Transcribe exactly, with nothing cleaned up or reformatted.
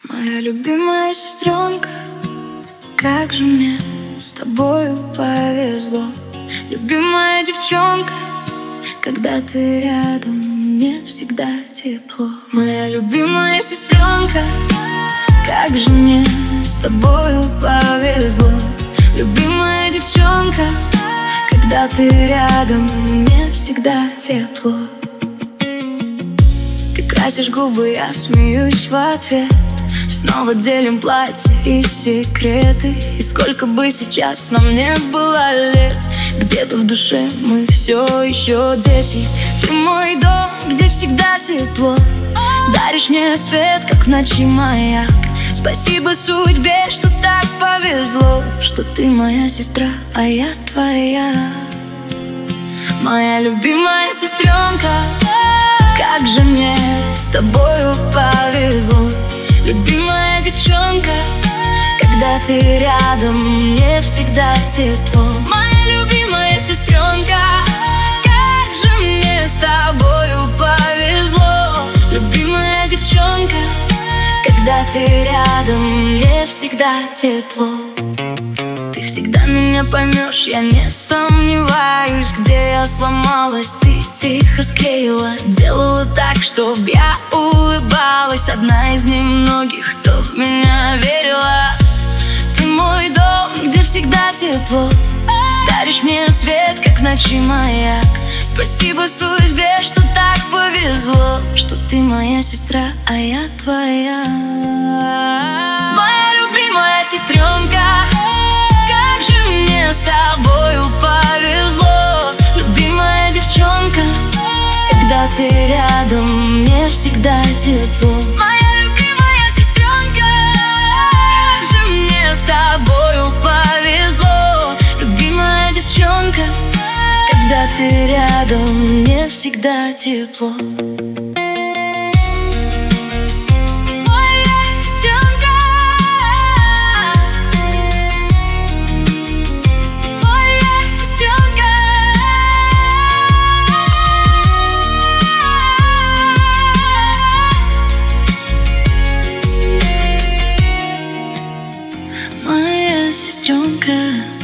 Моя любимая сестренка, как же мне с тобою повезло. Любимая девчонка, когда ты рядом, мне всегда тепло. Моя любимая сестренка, как же мне с тобою повезло. Любимая девчонка, когда ты рядом, мне всегда тепло. Ты красишь губы, я смеюсь в ответ. Снова делим платья и секреты. И сколько бы сейчас нам не было лет, где-то в душе мы все еще дети. Ты мой дом, где всегда тепло. Даришь мне свет, как в ночи маяк. Спасибо судьбе, что так повезло, что ты моя сестра, а я твоя. Моя любимая сестренка, как же мне с тобою повезло. Любимая девчонка, когда ты рядом, мне всегда тепло. Моя любимая сестренка, как же мне с тобою повезло. Любимая девчонка, когда ты рядом, мне всегда тепло. Ты всегда меня поймешь, я не сомневаюсь. Где я сломалась, ты тихо склеила. Делала так, чтоб я улыбалась. Одна из немногих, кто в меня верила. Ты мой дом, где всегда тепло. Даришь мне свет, как в ночи маяк. Спасибо судьбе, что так повезло, что ты моя сестра, а я твоя. Моя любимая сестренка, как же мне с тобою повезло. Любимая девчонка, когда ты рядом, мне всегда тепло. Моя любимая сестренка, как же мне с тобою повезло. Любимая девчонка, когда ты рядом, мне всегда тепло. Моя сестренка, моя сестренка, моя сестренка.